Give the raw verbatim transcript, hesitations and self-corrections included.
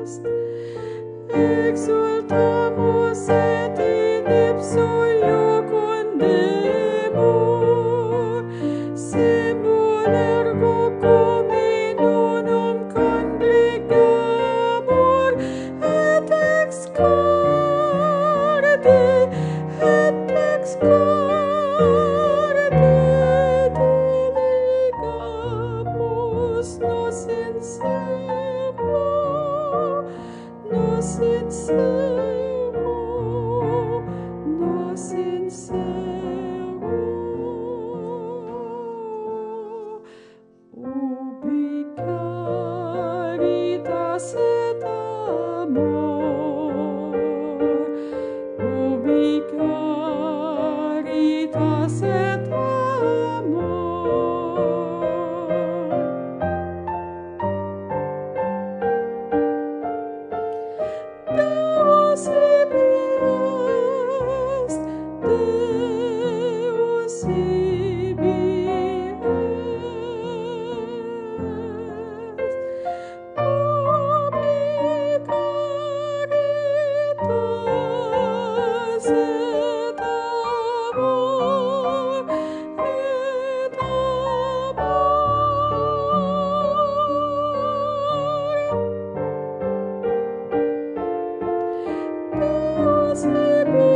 exultamos et in ipso loco andemur, semul ergo cum in unum congregamur, et excorde, et excorde delegamus nos in servo, nos in servo, nos in servo. Ubi caritas et amor, ubi caritas et amor. Deus ibi est, Deus ibi est. Ubi caritas et amor, et amor. Deus ibi